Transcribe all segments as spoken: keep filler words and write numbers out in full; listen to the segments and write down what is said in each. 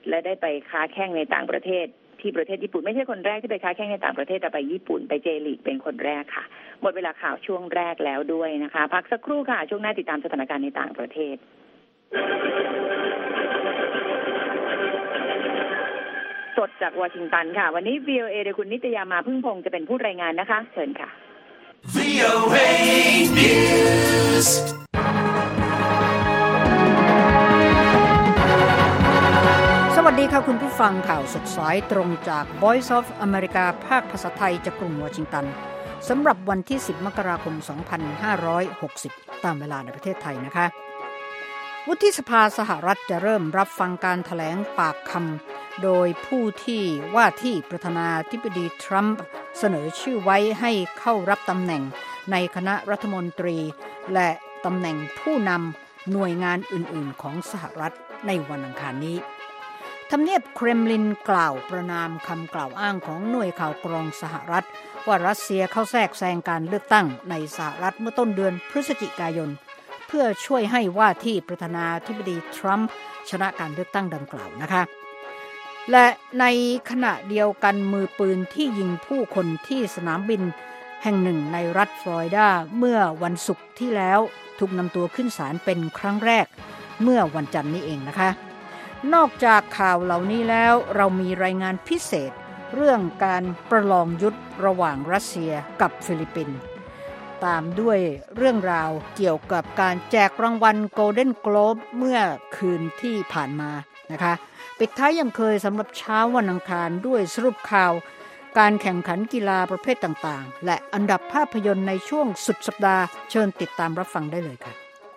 และได้ไปค้าแข่งในต่างประเทศที่ประเทศญี่ปุ่นไม่ใช่คนแรกที่ไปค้าแข่งในต่างประเทศแต่ไปญี่ปุ่นไปเจลีกเป็นคนแรกค่ะหมดเวลาข่าวช่วงแรกแล้วด้วยนะคะพักสักครู่ค่ะช่วงหน้าติดตามสถานการณ์ในต่างประเทศสดจากวอชิงตันค่ะวันนี้ วี โอ เอ โดยคุณนิตยามาพึ่งพงษ์จะเป็นผู้รายงานนะคะเชิญค่ะ วี โอ เอ News สวัสดีค่ะคุณผู้ฟังข่าวสดสายตรงจาก Voice of America ภาคภาษาไทยจากกรุงวอชิงตันสำหรับวันที่สิบมกราคมสองพันห้าร้อยหกสิบตามเวลาในประเทศไทยนะคะวุฒิสภาสหรัฐจะเริ่มรับฟังการแถลงปากคำโดยผู้ที่ว่าที่ประธานาธิบดีทรัมป์เสนอชื่อไว้ให้เข้ารับตำแหน่งในคณะรัฐมนตรีและตำแหน่งผู้นำหน่วยงานอื่นๆของสหรัฐในวันอังคารนี้ทำเนียบเครมลินกล่าวประณามคำกล่าวอ้างของหน่วยข่าวกรองสหรัฐว่ารัสเซียเข้าแทรกแซงการเลือกตั้งในสหรัฐเมื่อต้นเดือนพฤศจิกายนเพื่อช่วยให้ว่าที่ประธานาธิบดีทรัมป์ชนะการเลือกตั้งดังกล่าวนะคะและในขณะเดียวกันมือปืนที่ยิงผู้คนที่สนามบินแห่งหนึ่งในรัฐฟลอริดาเมื่อวันศุกร์ที่แล้วถูกนำตัวขึ้นศาลเป็นครั้งแรกเมื่อวันจันทร์นี้เองนะคะนอกจากข่าวเหล่านี้แล้วเรามีรายงานพิเศษเรื่องการประลองยุทธระหว่างรัสเซียกับฟิลิปปินส์ตามด้วยเรื่องราวเกี่ยวกับการแจกรางวัล Golden Globe เมื่อคืนที่ผ่านมานะคะปิดท้ายยังเคยสำหรับเช้าวันอังคารด้วยสรุปข่าวการแข่งขันกีฬาประเภทต่างๆและอันดับภาพยนตร์ในช่วงสุดสัปดาห์เชิญติดตามรับฟังได้เลยค่ะ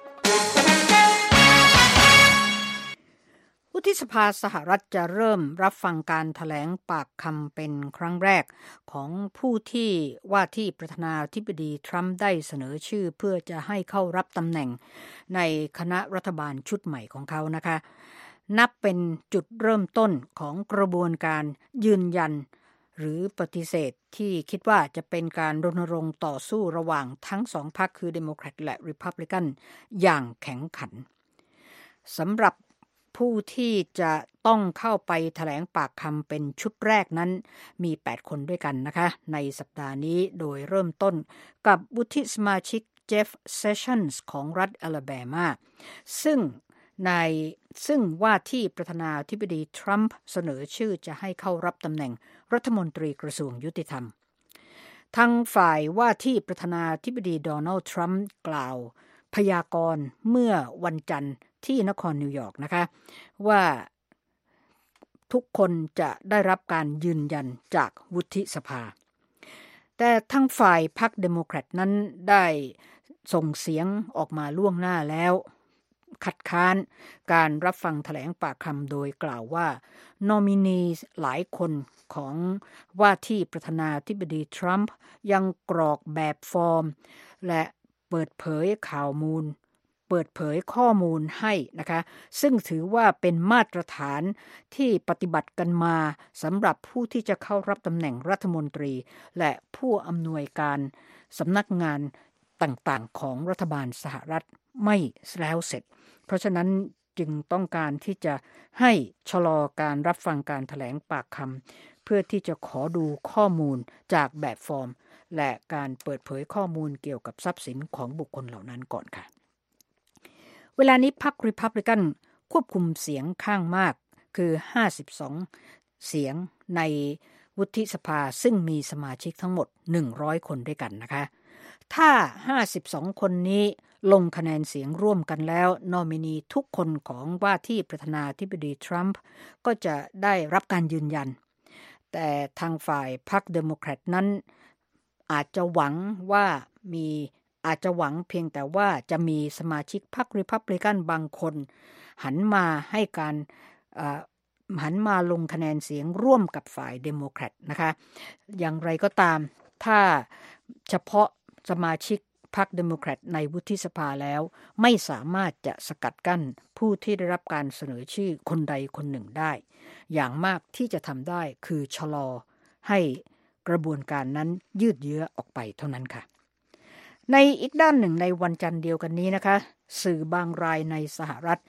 วุฒิสภาสหรัฐจะเริ่มรับฟังการแถลงปากคำเป็นครั้งแรกของผู้ที่ว่าที่ประธานาธิบดีทรัมป์ได้เสนอชื่อเพื่อจะให้เข้ารับตำแหน่งในคณะรัฐบาลชุดใหม่ของเขานะคะนับเป็นจุดเริ่มต้นของกระบวนการยืนยันหรือปฏิเสธที่คิดว่าจะเป็นการรณรงค์ต่อสู้ระหว่างทั้งสองพรรคคือเดโมแครตและรีพับลิกันอย่างแข็งขันสำหรับผู้ที่จะต้องเข้าไปแถลงปากคำเป็นชุดแรกนั้นมีแปดคนด้วยกันนะคะในสัปดาห์นี้โดยเริ่มต้นกับวุฒิสมาชิกเจฟเซชั่นส์ของรัฐอลาแบมาซึ่งในซึ่งว่าที่ประธานาธิบดีทรัมป์เสนอชื่อจะให้เข้ารับตำแหน่งรัฐมนตรีกระทรวงยุติธรรมทางฝ่ายว่าที่ประธานาธิบดีโดนัลด์ทรัมป์กล่าวพยากรณ์เมื่อวันจันทร์ที่นครนิวยอร์กนะคะว่าทุกคนจะได้รับการยืนยันจากวุฒิสภาแต่ทางฝ่ายพรรคเดโมแครตนั้นได้ส่งเสียงออกมาล่วงหน้าแล้วคัดค้านการรับฟังแถลงปากคำโดยกล่าวว่านอมินีหลายคนของว่าที่ประธานาธิบดีทรัมป์ยังกรอกแบบฟอร์มและเปิดเผยข่าวมูลเปิดเผยข้อมูลให้นะคะซึ่งถือว่าเป็นมาตรฐานที่ปฏิบัติกันมาสำหรับผู้ที่จะเข้ารับตำแหน่งรัฐมนตรีและผู้อำนวยการสำนักงานต่างๆของรัฐบาลสหรัฐไม่แล้วเสร็จเพราะฉะนั้นจึงต้องการที่จะให้ชะลอการรับฟังการแถลงปากคำเพื่อที่จะขอดูข้อมูลจากแบบฟอร์มและการเปิดเผยข้อมูลเกี่ยวกับทรัพย์สินของบุคคลเหล่านั้นก่อนค่ะเวลานี้พรรครีพับลิกันควบคุมเสียงข้างมากคือห้าสิบสองเสียงในวุฒิสภาซึ่งมีสมาชิกทั้งหมดหนึ่งร้อยคนด้วยกันนะคะถ้าห้าสิบสองคนนี้ลงคะแนนเสียงร่วมกันแล้วนอมินีทุกคนของว่าที่ประธานาธิบดีทรัมป์ก็จะได้รับการยืนยันแต่ทางฝ่ายพรรคเดโมแครตนั้นอาจจะหวังว่ามีอาจจะหวังเพียงแต่ว่าจะมีสมาชิกพรรครีพับลิกันบางคนหันมาให้การหันมาลงคะแนนเสียงร่วมกับฝ่ายเดโมแครตนะคะอย่างไรก็ตามถ้าเฉพาะสมาชิกพรรคเดโมแครตในวุฒิสภาแล้วไม่สามารถจะสกัดกั้นผู้ที่ได้รับการเสนอชื่อคนใดคนหนึ่งได้อย่างมากที่จะทำได้คือชะลอให้กระบวนการนั้นยืดเยื้อออกไปเท่านั้นค่ะในอีกด้านหนึ่งในวันจันทร์เดียวกันนี้นะคะสื่อบางรายในสหรัฐ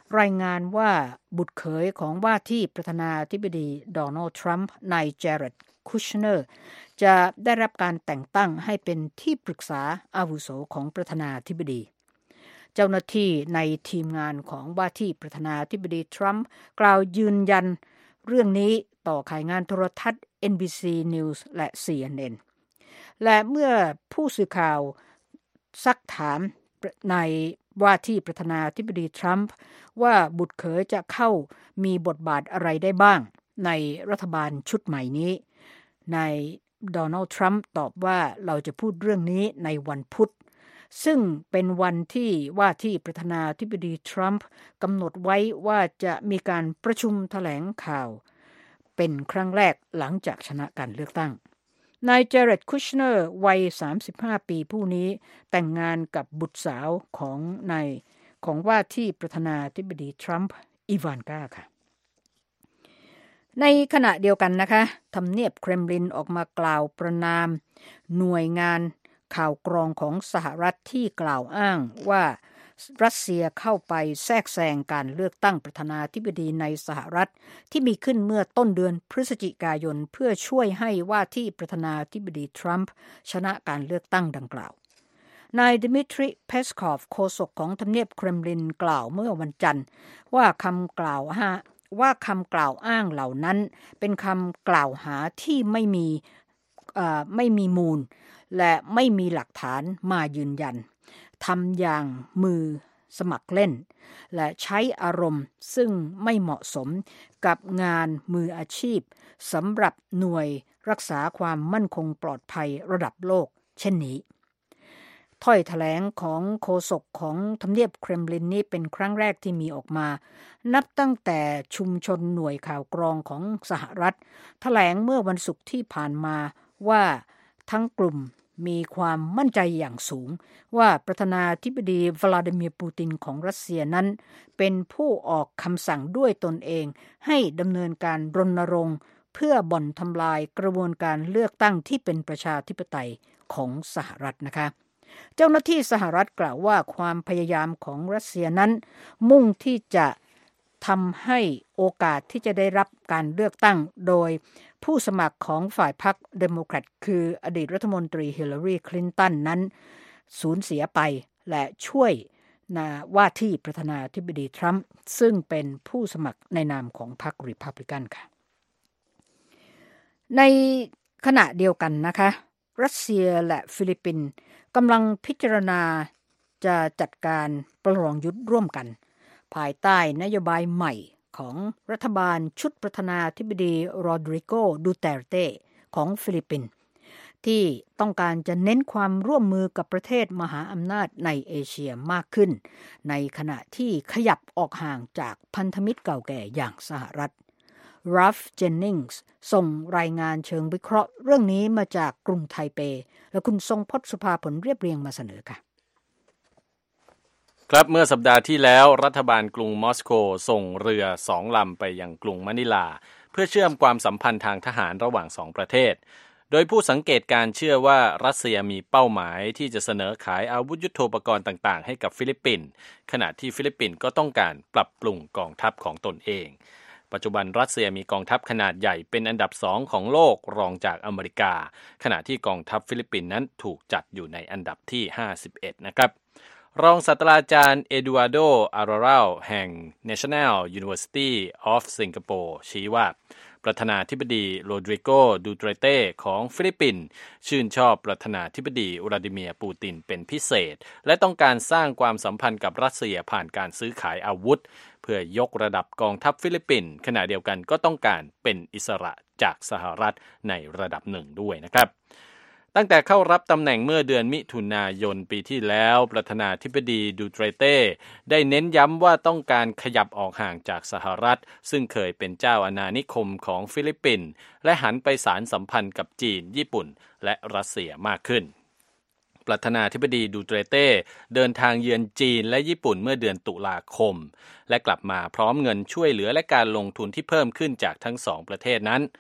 รายงานว่าบุตรเขยของว่าที่ประธานาธิบดีโดนัลด์ทรัมป์นายเจเร็ดคุชเนอร์จะได้รับการแต่งตั้งให้เป็นที่ปรึกษาอาวุโสของประธานาธิบดีเจ้าหน้าที่ในทีมงานของว่าที่ประธานาธิบดีทรัมป์กล่าวยืนยันเรื่องนี้ต่อข่ายงานโทรทัศน์ เอ็น บี ซี News และ ซี เอ็น เอ็น และเมื่อผู้สื่อข่าวซักถามในว่าที่ประธานาธิบดีทรัมป์ว่าบุตรเขยจะเข้ามีบทบาทอะไรได้บ้างในรัฐบาลชุดใหม่นี้นายโดนัลด์ทรัมป์ตอบว่าเราจะพูดเรื่องนี้ในวันพุธซึ่งเป็นวันที่ว่าที่ประธานาธิบดีทรัมป์กำหนดไว้ว่าจะมีการประชุมแถลงข่าวเป็นครั้งแรกหลังจากชนะการเลือกตั้งนายเจเร็ดคุชเนอร์วัยสามสิบห้าปีผู้นี้แต่งงานกับบุตรสาวของนายของว่าที่ประธานาธิบดีทรัมป์อีวานกาค่ะในขณะเดียวกันนะคะทำเนียบเครมลินออกมากล่าวประณามหน่วยงานข่าวกรองของสหรัฐที่กล่าวอ้างว่ารัสเซียเข้าไปแทรกแซงการเลือกตั้งประธานาธิบดีในสหรัฐที่มีขึ้นเมื่อต้นเดือนพฤศจิกายนเพื่อช่วยให้ว่าที่ประธานาธิบดีทรัมป์ชนะการเลือกตั้งดังกล่าวนายดิมิทรีเพสคอฟโฆษกของทำเนียบเครมลินกล่าวเมื่อวันจันทร์ว่าคำกล่าวหาว่าคำกล่าวอ้างเหล่านั้นเป็นคำกล่าวหาที่ไม่มีเอ่อไม่มีมูลและไม่มีหลักฐานมายืนยันทำอย่างมือสมัครเล่นและใช้อารมณ์ซึ่งไม่เหมาะสมกับงานมืออาชีพสำหรับหน่วยรักษาความมั่นคงปลอดภัยระดับโลกเช่นนี้ถ้อยแถลงของโฆษกของทำเนียบเครมลินนี้เป็นครั้งแรกที่มีออกมานับตั้งแต่ชุมชนหน่วยข่าวกรองของสหรัฐแถลงเมื่อวันศุกร์ที่ผ่านมาว่าทั้งกลุ่มมีความมั่นใจอย่างสูงว่าประธานาธิบดีวลาดิเมียร์ปูตินของรัสเซียนั้นเป็นผู้ออกคำสั่งด้วยตนเองให้ดำเนินการรณรงค์เพื่อบ่อนทำลายกระบวนการเลือกตั้งที่เป็นประชาธิปไตยของสหรัฐนะคะเจ้าหน้าที่สหรัฐกล่าวว่าความพยายามของรัสเซียนั้นมุ่งที่จะทำให้โอกาสที่จะได้รับการเลือกตั้งโดยผู้สมัครของฝ่ายพรรคเดโมแครตคืออดีตรัฐมนตรีฮิลลารีคลินตันนั้นสูญเสียไปและช่วยนาว่าที่ประธานาธิบดีทรัมป์ซึ่งเป็นผู้สมัครในนามของพรรครีพับลิกันค่ะในขณะเดียวกันนะคะรัสเซียและฟิลิปปินส์กำลังพิจารณาจะจัดการประลองยุทธร่วมกันภายใต้นโยบายใหม่ของรัฐบาลชุดประธานาธิบดีโรดริโก ดูเตร์เต้ของฟิลิปปินส์ที่ต้องการจะเน้นความร่วมมือกับประเทศมหาอำนาจในเอเชียมากขึ้นในขณะที่ขยับออกห่างจากพันธมิตรเก่าแก่อย่างสหรัฐราฟ เจนนิงส์ส่งรายงานเชิงวิเคราะห์เรื่องนี้มาจากกรุงไทเปและคุณทรงพจน์สุภาผลเรียบเรียงมาเสนอค่ะครับเมื่อสัปดาห์ที่แล้วรัฐบาลกรุงมอสโกส่งเรือสองลำไปยังกรุงมะนิลาเพื่อเชื่อมความสัมพันธ์ทางทหารระหว่างสองประเทศโดยผู้สังเกตการเชื่อว่ารัสเซียมีเป้าหมายที่จะเสนอขายอาวุธยุทโธปกรณ์ต่างๆให้กับฟิลิปปินส์ขณะที่ฟิลิปปินส์ก็ต้องการปรับปรุงกองทัพของตนเองปัจจุบันรัสเซียมีกองทัพขนาดใหญ่เป็นอันดับสองของโลกรองจากอเมริกาขณะที่กองทัพฟิลิปปินส์นั้นถูกจัดอยู่ในอันดับที่ห้าสิบเอ็ดนะครับรองศาสตราจารย์เอดูอาร์โด อาราราลแห่ง National University of Singapore ชี้ว่าประธานาธิบดีโรดริโก ดูเตร์เต้ของฟิลิปปินส์ชื่นชอบประธานาธิบดีวลาดิเมียร์ปูตินเป็นพิเศษและต้องการสร้างความสัมพันธ์กับรัสเซียผ่านการซื้อขายอาวุธเพื่อยกระดับกองทัพฟิลิปปินส์ขณะเดียวกันก็ต้องการเป็นอิสระจากสหรัฐในระดับหนึ่งด้วยนะครับตั้งแต่เข้ารับตำแหน่งเมื่อเดือนมิถุนายนปีที่แล้วประธานาธิบดีดูเตร์เต้ได้เน้นย้ำว่าต้องการขยับออกห่างจากสหรัฐซึ่งเคยเป็นเจ้าอาณานิคมของฟิลิปปินส์และหันไปสานสัมพันธ์กับจีนญี่ปุ่นและรัสเซียมากขึ้นประธานาธิบดีดูเตร์เต้เดินทางเยือนจีนและญี่ปุ่นเมื่อเดือนตุลาคมและกลับมาพร้อมเงินช่วยเหลือและการลงทุนที่เพิ่มขึ้นจากทั้งสองประเทศนั้น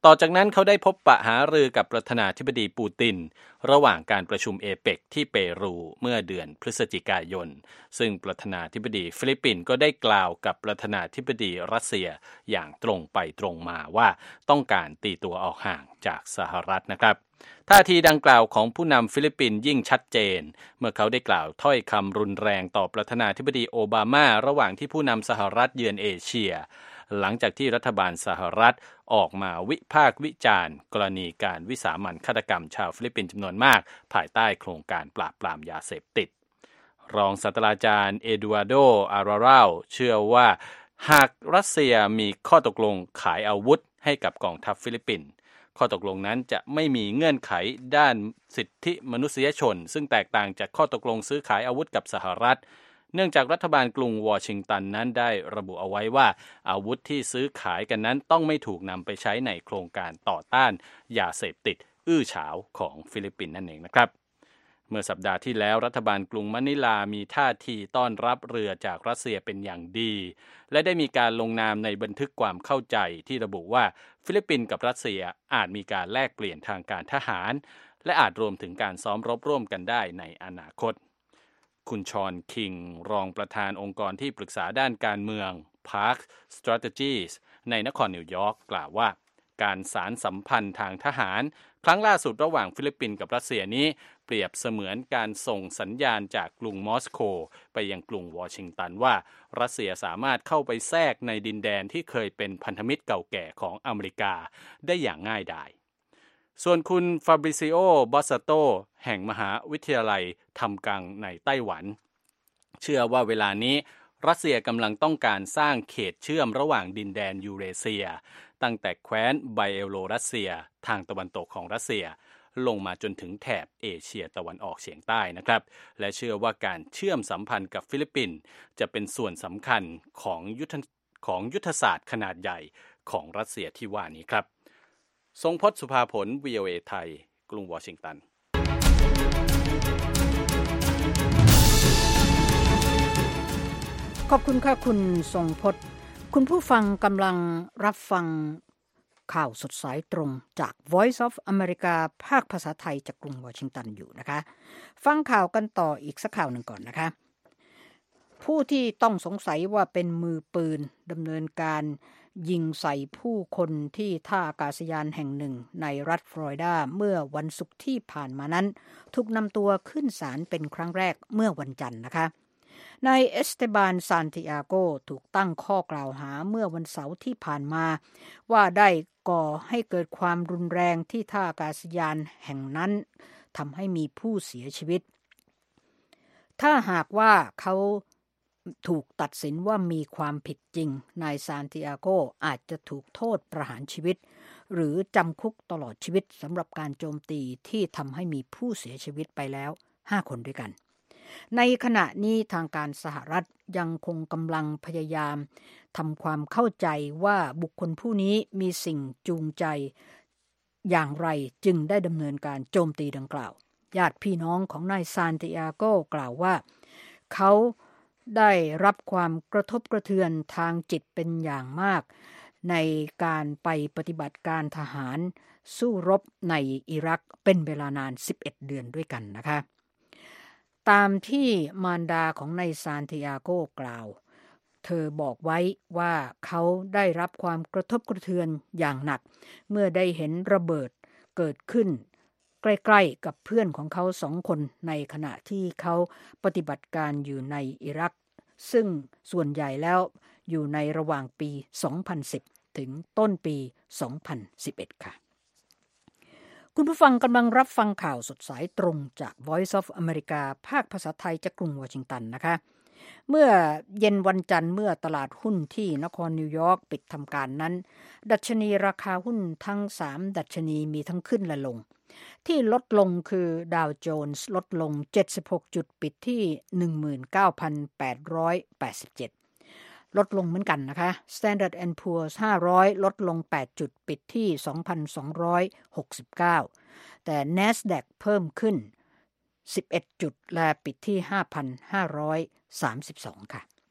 ต่อจากนั้นเขาได้พบปะหารือกับประธานาธิบดีปูตินระหว่างการประชุมเอเปกที่เปรูเมื่อเดือนพฤศจิกายนซึ่งประธานาธิบดีฟิลิปปินส์ก็ได้กล่าวกับประธานาธิบดีรัสเซียอย่างตรงไปตรงมาว่าต้องการตีตัวออกห่างจากสหรัฐนะครับท่าทีดังกล่าวของผู้นำฟิลิปปินส์ยิ่งชัดเจนเมื่อเขาได้กล่าวถ้อยคำรุนแรงต่อประธานาธิบดีโอบามาระหว่างที่ผู้นำสหรัฐเยือนเอเชียหลังจากที่รัฐบาลสหรัฐออกมาวิพากษ์วิจารณ์กรณีการวิสามัญฆาตกรรมชาวฟิลิปปินส์จำนวนมากภายใต้โครงการปราบปรามยาเสพติดรองศาสตราจารย์เอดูอาร์โด อาราราลเชื่อว่าหากรัสเซียมีข้อตกลงขายอาวุธให้กับกองทัพฟิลิปปินส์ข้อตกลงนั้นจะไม่มีเงื่อนไขด้านสิทธิมนุษยชนซึ่งแตกต่างจากข้อตกลงซื้อขายอาวุธกับสหรัฐเนื่องจากรัฐบาลกรุงวอชิงตันนั้นได้ระบุเอาไว้ว่าอาวุธที่ซื้อขายกันนั้นต้องไม่ถูกนำไปใช้ในโครงการต่อต้านยาเสพติดอื้อฉาวของฟิลิปปินส์นั่นเองนะครับเมื่อสัปดาห์ที่แล้วรัฐบาลกรุงมะนิลามีท่าทีต้อนรับเรือจากรัสเซียเป็นอย่างดีและได้มีการลงนามในบันทึกความเข้าใจที่ระบุว่าฟิลิปปินส์กับรัสเซียอาจมีการแลกเปลี่ยนทางการทหารและอาจรวมถึงการซ้อมรบร่วมกันได้ในอนาคตคุณชอนคิงรองประธานองค์กรที่ปรึกษาด้านการเมือง Park Strategies ในนครนิวยอร์กกล่าวว่าการสานสัมพันธ์ทางทหารครั้งล่าสุดระหว่างฟิลิปปินส์กับรัสเซียนี้เปรียบเสมือนการส่งสัญญาณจากกรุงมอสโกไปยังกรุงวอชิงตันว่ารัสเซียสามารถเข้าไปแทรกในดินแดนที่เคยเป็นพันธมิตรเก่าแก่ของอเมริกาได้อย่างง่ายดายส่วนคุณฟาบริซิโอ บอสซาโตแห่งมหาวิทยาลัยทำกังในไต้หวันเชื่อว่าเวลานี้รัสเซียกำลังต้องการสร้างเขตเชื่อมระหว่างดินแดนยูเรเซียตั้งแต่แคว้นไบเอโลรัสเซียทางตะวันตกของรัสเซียลงมาจนถึงแถบเอเชียตะวันออกเฉียงใต้นะครับและเชื่อว่าการเชื่อมสัมพันธ์กับฟิลิปปินส์จะเป็นส่วนสำคัญของยุทธของยุทธศาสตร์ขนาดใหญ่ของรัสเซียที่ว่านี้ครับทรงพจน์ สุภาผล วี โอ เอ ไทยกรุงวอชิงตันขอบคุณค่ะคุณทรงพจน์คุณผู้ฟังกำลังรับฟังข่าวสดสายตรงจาก Voice of America ภาคภาษาไทยจากกรุงวอชิงตันอยู่นะคะฟังข่าวกันต่ออีกสักข่าวหนึ่งก่อนนะคะผู้ที่ต้องสงสัยว่าเป็นมือปืนดำเนินการยิงใส่ผู้คนที่ท่าอากาศยานแห่งหนึ่งในรัฐฟลอริดาเมื่อวันศุกร์ที่ผ่านมานั้นถูกนำตัวขึ้นศาลเป็นครั้งแรกเมื่อวันจันทร์นะคะนายเอสเตบานซานติอาโกถูกตั้งข้อกล่าวหาเมื่อวันเสาร์ที่ผ่านมาว่าได้ก่อให้เกิดความรุนแรงที่ท่าอากาศยานแห่งนั้นทำให้มีผู้เสียชีวิตถ้าหากว่าเขาถูกตัดสินว่ามีความผิดจริงนายซานติอาโกอาจจะถูกโทษประหารชีวิตหรือจำคุกตลอดชีวิตสำหรับการโจมตีที่ทำให้มีผู้เสียชีวิตไปแล้วห้าคนด้วยกันในขณะนี้ทางการสหรัฐยังคงกำลังพยายามทำความเข้าใจว่าบุคคลผู้นี้มีสิ่งจูงใจอย่างไรจึงได้ดำเนินการโจมตีดังกล่าวญาติพี่น้องของนายซานติอาโกกล่าวว่าเขาได้รับความกระทบกระเทือนทางจิตเป็นอย่างมากในการไปปฏิบัติการทหารสู้รบในอิรักเป็นเวลานานสิบเอ็ดเดือนด้วยกันนะคะตามที่มารดาของนายซานติอาโกกล่าวเธอบอกไว้ว่าเขาได้รับความกระทบกระเทือนอย่างหนักเมื่อได้เห็นระเบิดเกิดขึ้นใกล้ๆกับเพื่อนของเขาสองคนในขณะที่เขาปฏิบัติการอยู่ในอิรักซึ่งส่วนใหญ่แล้วอยู่ในระหว่างปีสองพันสิบถึงต้นปีสองพันสิบเอ็ดค่ะคุณผู้ฟังกำลังรับฟังข่าวสดสายตรงจาก Voice of America ภาคภาษาไทยจากกรุงวอชิงตันนะคะเมื่อเย็นวันจันทร์เมื่อตลาดหุ้นที่นครนิวยอร์กปิดทำการนั้นดัชนีราคาหุ้นทั้งสามดัชนีมีทั้งขึ้นและลงที่ลดลงคือดาวโจนส์ลดลงเจ็ดสิบหกจุดปิดที่ หนึ่งหมื่นเก้าพันแปดร้อยแปดสิบเจ็ด ลดลงเหมือนกันนะคะ Standard แอนด์ Poor's ห้าร้อยลดลงแปดจุดปิดที่ สองพันสองร้อยหกสิบเก้า แต่ NASDAQ เพิ่มขึ้นสิบเอ็ดจุดและปิดที่ ห้าพันห้าร้อยสามสิบสอง ค่ะ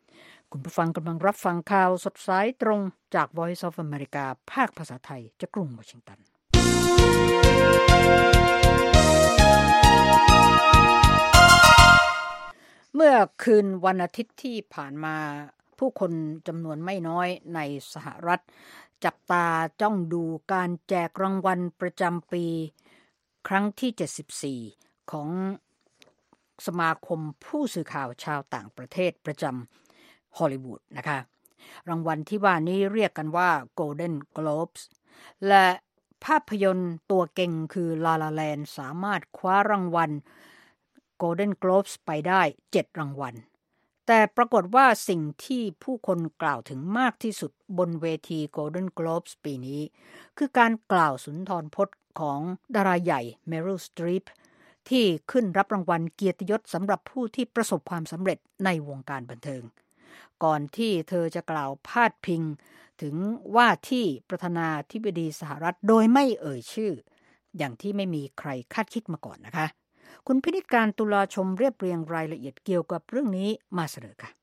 คุณผู้ฟังกำลังรับฟังข่าวสดสายตรงจาก Voice of America ภาคภาษาไทยจากกรุงวอชิงตันเมื่อคืนวันอาทิตย์ที่ผ่านมาผู้คนจำนวนไม่น้อยในสหรัฐจับตาจ้องดูการแจกรางวัลประจำปีครั้งที่เจ็ดสิบสี่ของสมาคมผู้สื่อข่าวชาวต่างประเทศประจำฮอลลีวูดนะคะรางวัลที่ว่านี้เรียกกันว่า Golden Globes และภาพยนตร์ตัวเก่งคือ La La Land สามารถคว้ารางวัล Golden Globes ไปได้เจ็ดรางวัลแต่ปรากฏว่าสิ่งที่ผู้คนกล่าวถึงมากที่สุดบนเวที Golden Globes ปีนี้คือการกล่าวสุนทรพจน์ของดาราใหญ่ Meryl Streep ที่ขึ้นรับรางวัลเกียรติยศสำหรับผู้ที่ประสบความสำเร็จในวงการบันเทิงก่อนที่เธอจะกล่าวพาดพิงถึงว่าที่ประธานาธิบดีสหรัฐโดยไม่เอ่ยชื่ออย่างที่ไม่มีใครคาดคิดมาก่อนนะคะคุณพินิจการตุลาชมเรียบเรียงรายละเอียดเกี่ยวกับเรื่องนี้มาเสนอค่ะ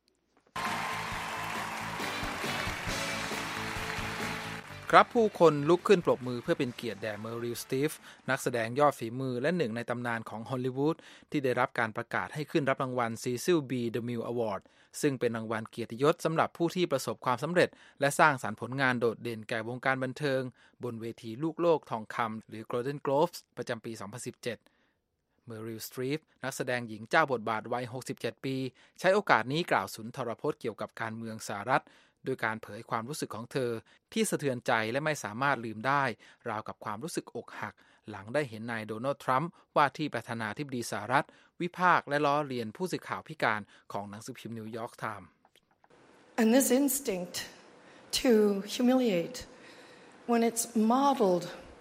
ครับผู้คนลุกขึ้นปรบมือเพื่อเป็นเกียรติแด่เมอริล สตีฟนักแสดงยอดฝีมือและหนึ่งในตำนานของฮอลลีวูดที่ได้รับการประกาศให้ขึ้นรับรางวัล Cecil B. DeMille Award ซึ่งเป็นรางวัลเกียรติยศสำหรับผู้ที่ประสบความสำเร็จและสร้างสรรค์ผลงานโดดเด่นแก่วงการบันเทิงบนเวทีลูกโลกทองคำหรือ Golden Globes ประจำปี สองพันสิบเจ็ด เมอริล สตีฟนักแสดงหญิงเจ้าบทบาทวัย หกสิบเจ็ด ปีใช้โอกาสนี้กล่าวสุนทรพจน์เกี่ยวกับการเมืองสหรัฐโดยการเผยความรู้สึกของเธอที่สะเทือนใจและไม่สามารถลืมได้ราวกับความรู้สึกอกหักหลังได้เห็นนายโดนัลด์ทรัมป์ว่าที่ประธานาธิบดีสหรัฐวิพากษ์และล้อเลียนผู้สื่อข่าวพิการของหนังสือพิมพ์นิวยอร์กไทม์ And this instinct to humiliate when it's modeled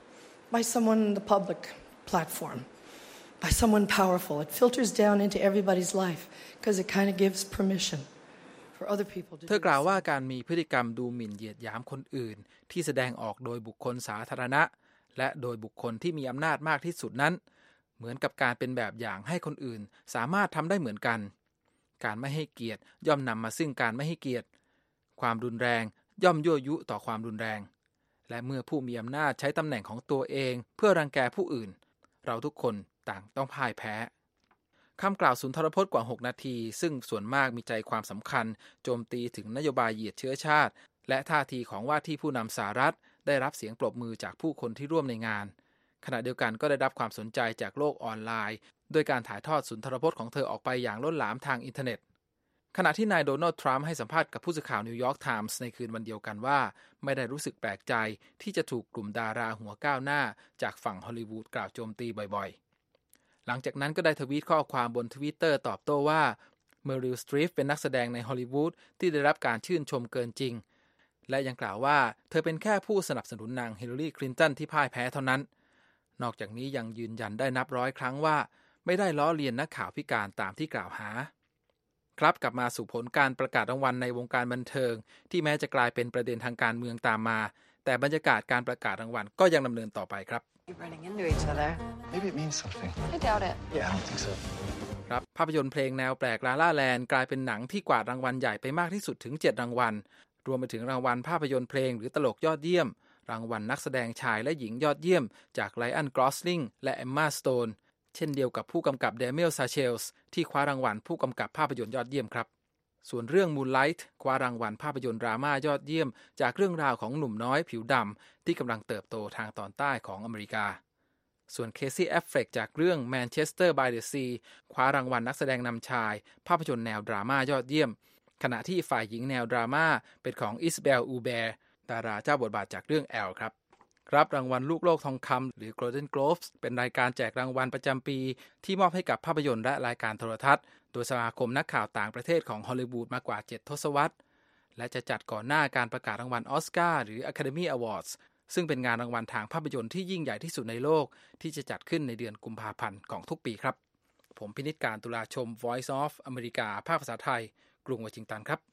by someone in the public platform by someone powerful it filters down into everybody's life because it kind of gives permissionเธอกล่าวว่าการมีพฤติกรรมดูหมิ่นเหยียดหยามคนอื่นที่แสดงออกโดยบุคคลสาธารณะและโดยบุคคลที่มีอำนาจมากที่สุดนั้นเหมือนกับการเป็นแบบอย่างให้คนอื่นสามารถทำได้เหมือนกันการไม่ให้เกียรติย่อมนำมาซึ่งการไม่ให้เกียรติความรุนแรงย่อมยั่วยุต่อความรุนแรงและเมื่อผู้มีอำนาจใช้ตำแหน่งของตัวเองเพื่อรังแกผู้อื่นเราทุกคนต่างต้องพ่ายแพ้คำกล่าวสุนทรพจน์กว่าหกนาทีซึ่งส่วนมากมีใจความสำคัญโจมตีถึงนโยบายเหยียดเชื้อชาติและท่าทีของว่าที่ผู้นำสหรัฐได้รับเสียงปรบมือจากผู้คนที่ร่วมในงานขณะเดียวกันก็ได้รับความสนใจจากโลกออนไลน์โดยการถ่ายทอดสุนทรพจน์ของเธอออกไปอย่างล้นหลามทางอินเทอร์เน็ตขณะที่นายโดนัลด์ทรัมป์ให้สัมภาษณ์กับผู้สื่อข่าวนิวยอร์กไทมส์ในคืนวันเดียวกันว่าไม่ได้รู้สึกแปลกใจที่จะถูกกลุ่มดาราหัวก้าวหน้าจากฝั่งฮอลลีวูดกล่าวโจมตีบ่อยๆหลังจากนั้นก็ได้ทวีตข้อความบน Twitter ตอบโต้ว่าเมอริล สตีฟเป็นนักแสดงในฮอลลีวูดที่ได้รับการชื่นชมเกินจริงและยังกล่าวว่าเธอเป็นแค่ผู้สนับสนุนนางฮิลลารีคลินตันที่พ่ายแพ้เท่านั้นนอกจากนี้ยังยืนยันได้นับร้อยครั้งว่าไม่ได้ล้อเลียนนักข่าวพิการตามที่กล่าวหาครับกลับมาสู่ผลการประกาศรางวัลในวงการบันเทิงที่แม้จะกลายเป็นประเด็นทางการเมืองตามมาแต่บรรยากาศการประกาศรางวัลก็ยังดำเนินต่อไปครับ You're running into each other. Maybe it means something. I doubt it. Yeah, I don't think so. ครับภาพยนตร์เพลงแนวแปลกลาล่าแลนด์กลายเป็นหนังที่กวาดรางวัลใหญ่ไปมากที่สุดถึงเจ็ดรางวัลรวมไปถึงรางวัลภาพยนตร์เพลงหรือตลกยอดเยี่ยมรางวัลนักแสดงชายและหญิงยอดเยี่ยมจากไลออน กรอสลิงและเอมม่า สโตนเช่นเดียวกับผู้กำกับเดเมียล ซาเชลส์ที่คว้ารางวัลผู้กำกับภาพยนตร์ยอดเยี่ยมครับส่วนเรื่อง Moonlight คว้ารางวัลภาพยนตร์ดราม่ายอดเยี่ยมจากเรื่องราวของหนุ่มน้อยผิวดำที่กำลังเติบโตทางตอนใต้ของอเมริกาส่วนเคซี่ แอฟเฟล็กจากเรื่อง Manchester by the Sea คว้ารางวัลนักแสดงนำชายภาพยนตร์แนวดราม่ายอดเยี่ยมขณะที่ฝ่ายหญิงแนวดราม่าเป็นของอิซาเบล อูแบร์ดาราเจ้าบทบาทจากเรื่องแอลครับรับรางวัลลูกโลกทองคำหรือ Golden Globes เป็นรายการแจกรางวัลประจำปีที่มอบให้กับภาพยนตร์และรายการโทรทัศน์โดยสมาคมนักข่าวต่างประเทศของฮอลลีวูดมากว่าเจ็ดทศวรรษและจะจัดก่อนหน้าการประกาศรางวัลออสการ์หรือ Academy Awards ซึ่งเป็นงานรางวัลทางภาพยนตร์ที่ยิ่งใหญ่ที่สุดในโลกที่จะจัดขึ้นในเดือนกุมภาพันธ์ของทุกปีครับผมพินิจการตุลาชม Voice of America ภาคภาษาไทยกรุงวอชิงตันครับ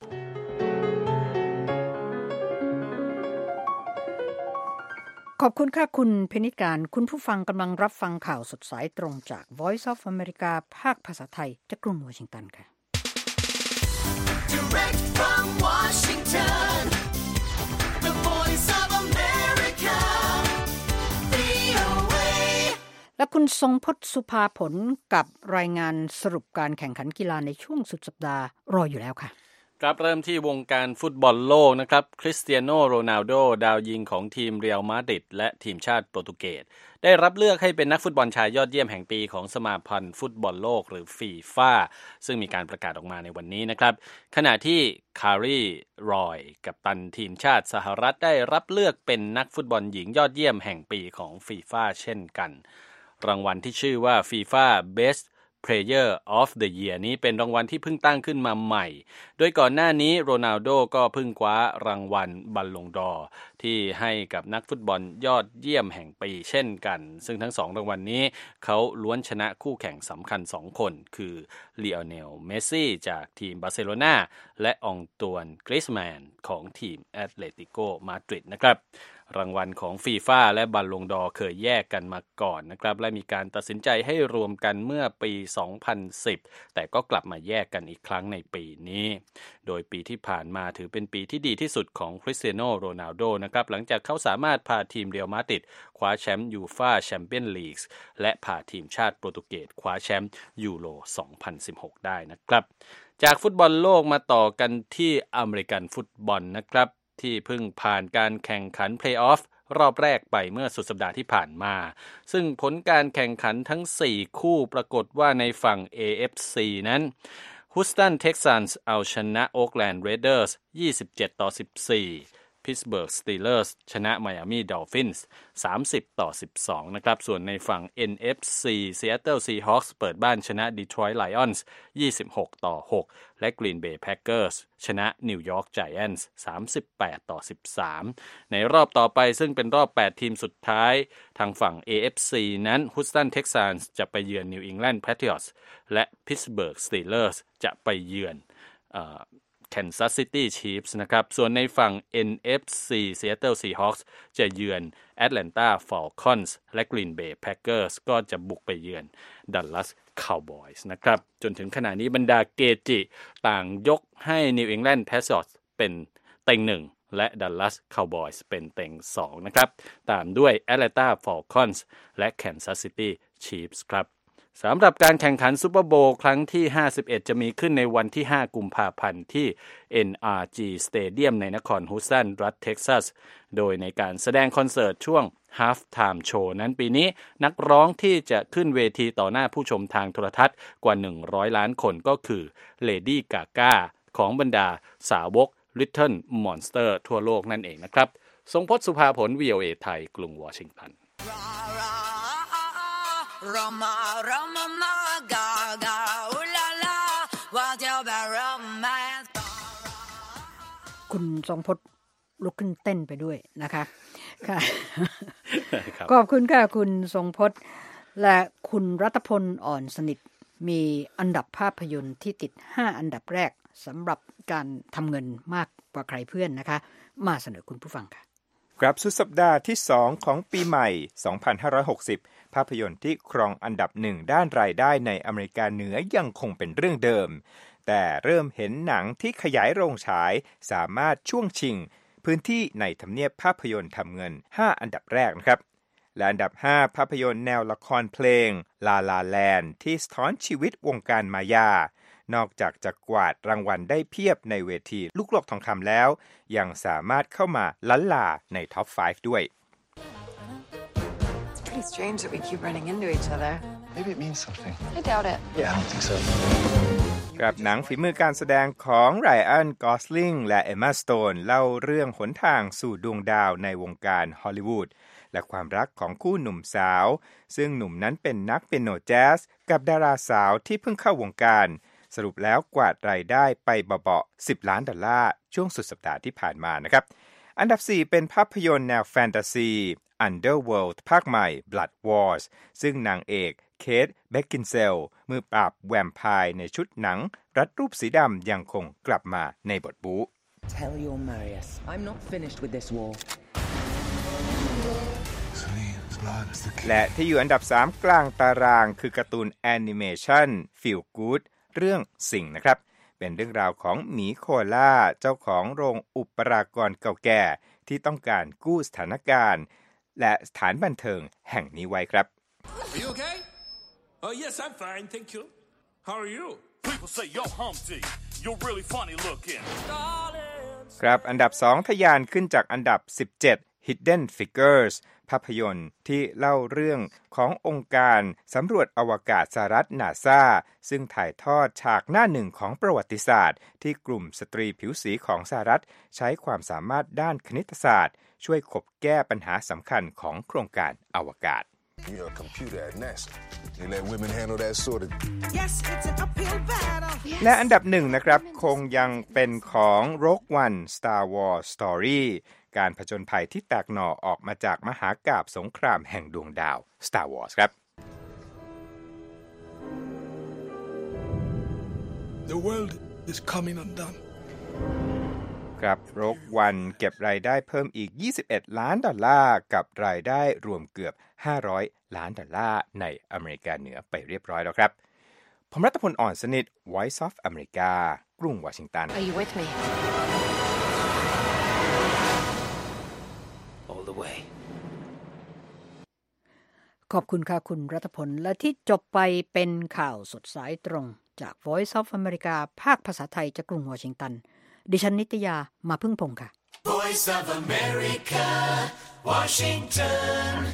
ขอบคุณค่ะคุณพินิจการคุณผู้ฟังกำลังรับฟังข่าวสดสายตรงจาก Voice of America ภาคภาษาไทยจากกรุงวอชิงตันค่ะ Direct from Washington, the voice of America, วี โอ เอ และคุณทรงพจน์สุภาผลกับรายงานสรุปการแข่งขันกีฬาในช่วงสุดสัปดาห์รออยู่แล้วค่ะครับเริ่มที่วงการฟุตบอลโลกนะครับคริสเตียโนโรนัลโดดาวยิงของทีมเรียลมาดริดและทีมชาติโปรตุเกสได้รับเลือกให้เป็นนักฟุตบอลชายยอดเยี่ยมแห่งปีของสมาพันธ์ฟุตบอลโลกหรือฟีฟ่าซึ่งมีการประกาศออกมาในวันนี้นะครับขณะที่คารีรอยกัปตันทีมชาติสหรัฐได้รับเลือกเป็นนักฟุตบอลหญิงยอดเยี่ยมแห่งปีของฟีฟ่าเช่นกันรางวัลที่ชื่อว่า FIFA Best Player of the Year นี้เป็นรางวัลที่เพิ่งตั้งขึ้นมาใหม่โดยก่อนหน้านี้โรนัลโดก็เพิ่งคว้ารางวัลบัลลงดอร์ที่ให้กับนักฟุตบอลยอดเยี่ยมแห่งปีเช่นกันซึ่งทั้งสองรางวัลนี้เขาล้วนชนะคู่แข่งสำคัญสองคนคือลีโอเนลเมสซี่จากทีมบาร์เซโลนาและอองตวนกริซแมนของทีมแอตเลติโกมาดริดนะครับรางวัลของฟีฟ่าและบัลลงดอร์เคยแยกกันมาก่อนนะครับและมีการตัดสินใจให้รวมกันเมื่อปีสองพันสิบแต่ก็กลับมาแยกกันอีกครั้งในปีนี้โดยปีที่ผ่านมาถือเป็นปีที่ดีที่สุดของคริสเตียโนโรนัลโดนะครับหลังจากเขาสามารถพาทีมเรอัลมาดริดคว้าแชมป์ยูฟ่าแชมเปี้ยนลีกและพาทีมชาติโปรตุเกสคว้าแชมป์ยูโรสองพันสิบหกได้นะครับจากฟุตบอลโลกมาต่อกันที่อเมริกันฟุตบอลนะครับที่เพิ่งผ่านการแข่งขันเพลย์ออฟรอบแรกไปเมื่อสุดสัปดาห์ที่ผ่านมาซึ่งผลการแข่งขันทั้งสี่คู่ปรากฏว่าในฝั่ง เอ เอฟ ซี นั้นฮูสตันเท็กซัสเอาชนะโอ๊คแลนด์เรดเดอร์สยี่สิบเจ็ดต่อสิบสี่พิตต์สเบิร์กสตีลเลอร์สชนะไมอามี่ดอลฟินส์สามสิบต่อสิบสองนะครับส่วนในฝั่ง เอ็น เอฟ ซี Seattle Seahawks เปิดบ้านชนะ Detroit Lions ยี่สิบหกต่อหกและ Green Bay Packers ชนะ New York Giants สามสิบแปดต่อสิบสามในรอบต่อไปซึ่งเป็นรอบแปดทีมสุดท้ายทางฝั่ง เอ เอฟ ซี นั้น Houston Texans จะไปเยือน New England Patriots และ Pittsburgh Steelers จะไปเยือนเอ่อKansas City Chiefs นะครับส่วนในฝั่ง เอ็น เอฟ ซี Seattle Seahawks จะเยือน Atlanta Falcons และ Green Bay Packers ก็จะบุกไปเยือน Dallas Cowboys นะครับจนถึงขณะนี้บรรดาเกจิต่างยกให้ New England Patriots เป็นเต็งหนึ่งและ Dallas Cowboys เป็นเต็งสองนะครับตามด้วย Atlanta Falcons และ Kansas City Chiefs ครับสำหรับการแข่งขันซูเปอร์โบว์ครั้งที่ห้าสิบเอ็ดจะมีขึ้นในวันที่ห้ากุมภาพันธ์ที่ เอ็น อาร์ จี Stadium ในนครฮูสตันรัฐเท็กซัสโดยในการแสดงคอนเสิร์ตช่วง Half Time Show นั้นปีนี้นักร้องที่จะขึ้นเวทีต่อหน้าผู้ชมทางโทรทัศน์กว่าหนึ่งร้อยล้านคนก็คือ Lady Gaga ของบรรดาสาวก Little Monster ทั่วโลกนั่นเองนะครับทรงพจน์สุภาผล วี โอ เอ ไทยกรุงวอชิงตัน Roma, Roma, ma, ga, ga, ooh la la, what about romance? คุณทรงพจน์ลุกขึ้นเต้นไปด้วยนะคะค่ะ ขอบคุณค่ะคุณทรงพจน์และคุณรัตพลอ่อนสนิทมีอันดับภาพยนตร์ที่ติดห้าอันดับแรกสำหรับการทำเงินมากกว่าใครเพื่อนนะคะมาเสนอคุณผู้ฟังค่ะกลับสุดสัปดาห์ที่สองของปีใหม่สองพันห้าร้อยหกสิบภาพยนตร์ที่ครองอันดับหนึ่งด้านรายได้ในอเมริกาเหนือยังคงเป็นเรื่องเดิมแต่เริ่มเห็นหนังที่ขยายโรงฉายสามารถช่วงชิงพื้นที่ในทำเนียบภาพยนตร์ทำเงินห้าอันดับแรกนะครับและอันดับห้าภาพยนตร์แนวละครเพลง La La Land ที่สะท้อนชีวิตวงการมายานอกจากจะกวาดรางวัลได้เพียบในเวทีลูกโลกทองคำแล้วยังสามารถเข้ามาล้านลาในท็อปห้าด้วย It's pretty strange that we keep running into each other. Maybe it means something. I doubt it. Yeah, I don't think so. กับหนังฝีมือการแสดงของไรอัน กอสลิงและเอมม่า สโตนเล่าเรื่องหนทางสู่ดวงดาวในวงการฮอลลีวูดและความรักของคู่หนุ่มสาวซึ่งหนุ่มนั้นเป็นนักเปียโนแจ๊สกับดาราสาวที่เพิ่งเข้าวงการสรุปแล้วกวาดรายได้ไปเบาๆสิบล้านดอลลาร์ช่วงสุดสัปดาห์ที่ผ่านมานะครับอันดับสี่เป็นภาพยนตร์แนวแฟนตาซี Underworld ภาคใหม่ Blood Wars ซึ่งนางเอกเคท เบคกินเซลมือปราบแวมไพร์ในชุดหนังรัดรูปสีดำยังคงกลับมาในบทบู๊ Tell your Marius I'm not finished with this war และที่อยู่อันดับสามกลางตารางคือการ์ตูนแอนิเมชัน Feel Good เรื่องสิ่งนะครับเเป็นเรื่องราวของหมีโคอาล่าเจ้าของโรงอุปรากรเก่าแก่ที่ต้องการกู้สถานการณ์และสถานบันเทิงแห่งนี้ไว้ครับ Are you okay? Oh yes, I'm fine, thank you. How are you? People say yo Humpty, you're really funny looking. ครับอันดับสองทะยานขึ้นจากอันดับสิบเจ็ด Hidden Figures ภาพยนตร์ที่เล่าเรื่องขององค์การสำรวจอวกาศสหรัฐ NASA ซึ่งถ่ายทอดฉากหน้าหนึ่งของประวัติศาสตร์ที่กลุ่มสตรีผิวสีของสหรัฐใช้ความสามารถด้านคณิตศาสตร์ช่วยขบแก้ปัญหาสำคัญของโครงการอวกาศ You're a computer at NASA. You let women handle that sort of. Yes, it's an uphill battle. และอันดับหนึ่งนะครับคงยังเป็นของ Rogue One Star Wars Story การผจญภัยที่แตกหน่อออกมาจากมหากาพย์สงครามแห่งดวงดาว Star Wars ครับ The world is coming undone. ครับ Rogue One เก็บรายได้เพิ่มอีกยี่สิบเอ็ดล้านดอลลาร์กับรายได้รวมเกือบห้าร้อยล้านดอลลาร์ในอเมริกาเหนือไปเรียบร้อยแล้วครับผมรัตพลอ่อนสนิท Voice of America กรุงวอชิงตัน Are you with me? All the way ขอบคุณค่ะคุณรัตพลและที่จบไปเป็นข่าวสดสายตรงจาก Voice of America ภาคภาษาไทยจากกรุงวอชิงตันดิฉันนิตยามาพึ่งพงค่ะ Voice of America, Washington,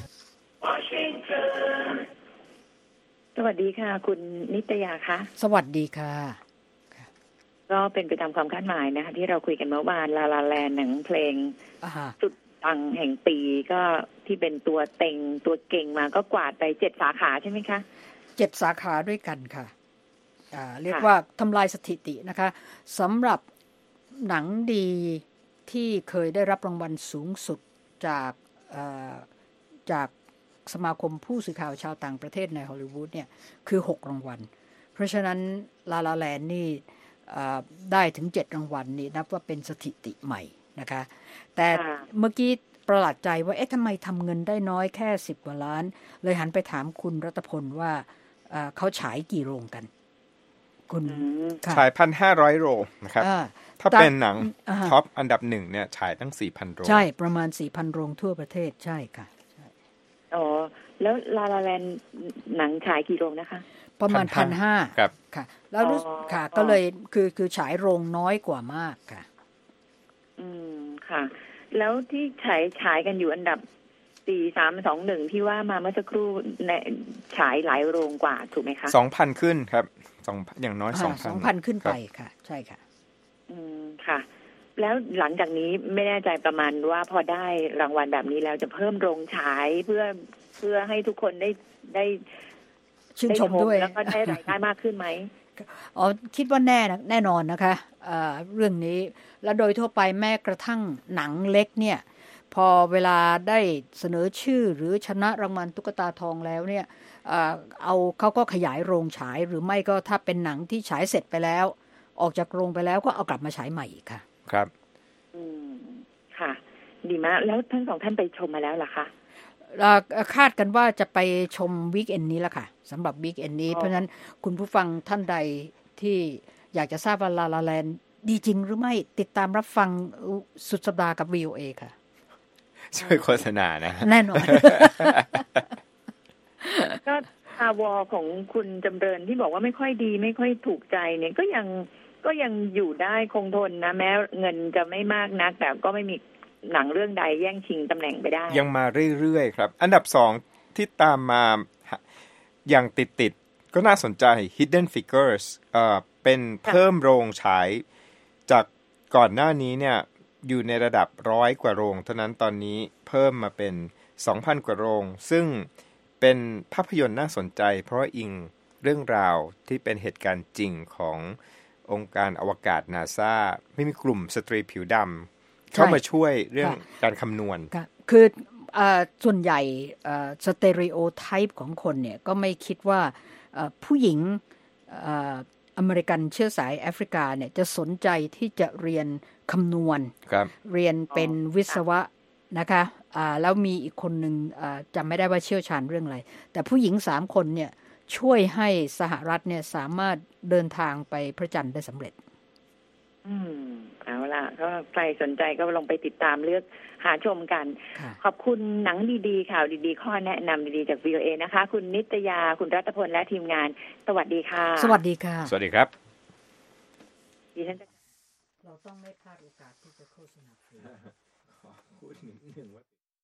Washington. สวัสดีค่ะคุณนิตยาคะสวัสดีค่ะก็เป็นไปตามความคาดหมายนะคะที่เราคุยกันเมื่อวานลาลาแลนด์หนังเพลงสุดปังแห่งปีก็ที่เป็นตัวเต็งตัวเก่งมาก็กวาดไปเจ็ดสาขาใช่ไหมคะเจ็ดสาขาด้วยกันค่ะเรียกว่าทำลายสถิตินะคะสำหรับหนังดีที่เคยได้รับรางวัลสูงสุดจากจากสมาคมผู้สื่อข่าวชาวต่างประเทศในฮอลลีวูดเนี่ยคือหกรางวัลเพราะฉะนั้นลาลาแลนด์นี่ได้ถึงเจ็ดรางวัลนี่นับว่าเป็นสถิติใหม่นะคะแต่เมื่อกี้ประหลาดใจว่าเอ๊ะทำไมทำเงินได้น้อยแค่สิบกว่าล้านเลยหันไปถามคุณรัตพลว่าเขาฉายกี่โรงกันคุณฉาย หนึ่งพันห้าร้อย โรงนะครับถ้าเป็นหนังท็อปอันดับหนึ่งเนี่ยฉายตั้ง สี่พัน โรงใช่ประมาณ สี่พัน โรงทั่วประเทศใช่ค่ะอ๋อแล้วลาลาแลนด์หนังฉายกี่โรงนะคะประมาณ หนึ่งพันห้าร้อยครับค่ะแล้วรู้ค่ะก็เลยคือคือฉายโรงน้อยกว่ามากค่ะอืมค่ะแล้วที่ฉายฉายกันอยู่อันดับสี่ สาม สอง หนึ่งที่ว่ามาเมื่อสักครู่ในฉายหลายโรงกว่าถูกไหมคะสองพัน ขึ้นครับสองอย่างน้อย สองพันสองพัน ขึ้นไปค่ะใช่ค่ะอืมค่ะแล้วหลังจากนี้ไม่แน่ใจประมาณว่าพอได้รางวัลแบบนี้แล้วจะเพิ่มโรงฉายเพื่อเพื่อให้ทุกคนได้ได้ชื่นชมด้วยแล้วก็ได้รายได้มากขึ้นไหมอ๋อคิดว่าแน่นะแน่นอนนะคะเอ่อเรื่องนี้แล้วโดยทั่วไปแม้กระทั่งหนังเล็กเนี่ยพอเวลาได้เสนอชื่อหรือชนะรางวัลตุ๊กตาทองแล้วเนี่ยเอ่อเอาเขาก็ขยายโรงฉายหรือไม่ก็ถ้าเป็นหนังที่ฉายเสร็จไปแล้วออกจากโรงไปแล้วก็เอากลับมาฉายใหม่อีกค่ะครับอืมค่ะดีมากแล้วทั้งสองท่านไปชมมาแล้วเหรอคะคาดกันว่าจะไปชมวีคเอนด์นี้ละค่ะสำหรับวีคเอนด์นี้เพราะฉะนั้นคุณผู้ฟังท่านใดที่อยากจะทราบว่าลาลาแลนด์ดีจริงหรือไม่ติดตามรับฟังสุดสัปดาห์กับ วี โอ เอ ค่ะช่วยโฆษณานะแน่นอนก็อาวอของคุณจำเริญที่บอกว่าไม่ค่อยดีไม่ค่อยถูกใจเนี่ยก็ยังก็ยังอยู่ได้คงทนนะแม้เงินจะไม่มากนักแต่ก็ไม่มีหนังเรื่องใดแย่งชิงตำแหน่งไปได้ยังมาเรื่อยๆครับอันดับสองที่ตามมาอย่างติดๆก็น่าสนใจ Hidden Figures เอ่อเป็นเพิ่มโรงฉายจากก่อนหน้านี้เนี่ยอยู่ในระดับร้อยกว่าโรงเท่านั้นตอนนี้เพิ่มมาเป็น สองพัน กว่าโรงซึ่งเป็นภาพยนตร์น่าสนใจเพราะอิงเรื่องราวที่เป็นเหตุการณ์จริงขององค์การอวกาศ NASA ไม่มีกลุ่มสตรีผิวดำเข้ามาช่วยเรื่องการคำนวณคือส่วนใหญ่สเตอริโอไทป์ของคนเนี่ยก็ไม่คิดว่าผู้หญิงอเมริกันเชื้อสายแอฟริกาเนี่ยจะสนใจที่จะเรียนคำนวณเรียนเป็นวิศวะนะคะแล้วมีอีกคนหนึ่งจำไม่ได้ว่าเชี่ยวชาญเรื่องอะไรแต่ผู้หญิงสามคนเนี่ยช่วยให้สหรัฐเนี่ยสามารถเดินทางไปพระจันทร์ได้สำเร็จอืมเอาล่ะก็ใครสนใจก็ลองไปติดตามเลือกหาชมกันขอบคุณหนังดีๆข่าวดีๆข้อแนะนำดีๆจาก วี โอ เอ นะคะคุณนิตยาคุณรัตพลและทีมงานสวัสดีค่ะสวัสดีค่ะสวัสดีครับดิฉันจะเราต้องไม่พลาดโอกาสที่จะโฆษณาฟรีขอพูดหนึ่งว่า